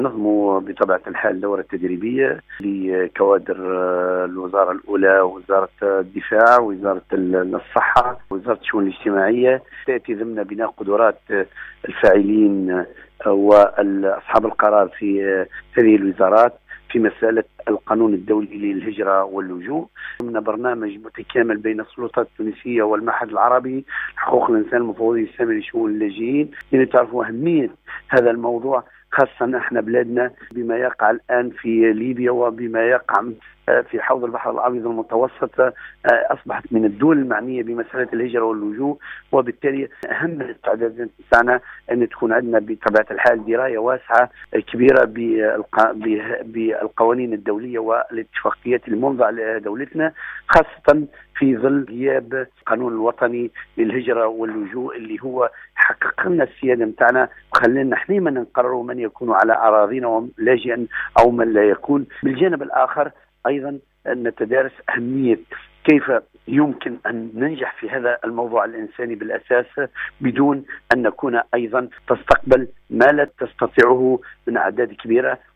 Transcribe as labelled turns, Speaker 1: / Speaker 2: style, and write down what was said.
Speaker 1: نظموا بطبيعة الحال دورة تدريبية لكوادر الوزارة الأولى، وزارة الدفاع، وزارة الصحة، وزارة الشؤون الاجتماعية. تأتي ضمن بناء قدرات الفاعلين وأصحاب القرار في هذه الوزارات في مسألة القانون الدولي للهجرة واللجوء، ضمن برنامج متكامل بين السلطات التونسية والمعهد العربي حقوق الإنسان المفوض السامي لشؤون اللاجئين. يعني تعرفوا أهمية هذا الموضوع، خاصة احنا بلادنا بما يقع الآن في ليبيا وبما يقع في حوض البحر الأبيض المتوسط، أصبحت من الدول المعنية بمسألة الهجرة واللجوء، وبالتالي أهم الاستعدادات تاعنا أن تكون عندنا بطبيعة الحال دراية واسعة كبيرة بالقوانين الدولية والاتفاقيات الموضعة لدولتنا، خاصة في ظل غياب القانون الوطني للهجرة واللجوء اللي هو حقق لنا السيادة متاعنا وخلينا حينما نقرروا من يكون على أراضينا لاجئا أو من لا يكون. بالجانب الآخر أيضا أن نتدارس أهمية كيف يمكن أن ننجح في هذا الموضوع الإنساني بالأساس بدون أن نكون أيضا تستقبل ما لا تستطيعه من أعداد كبيرة،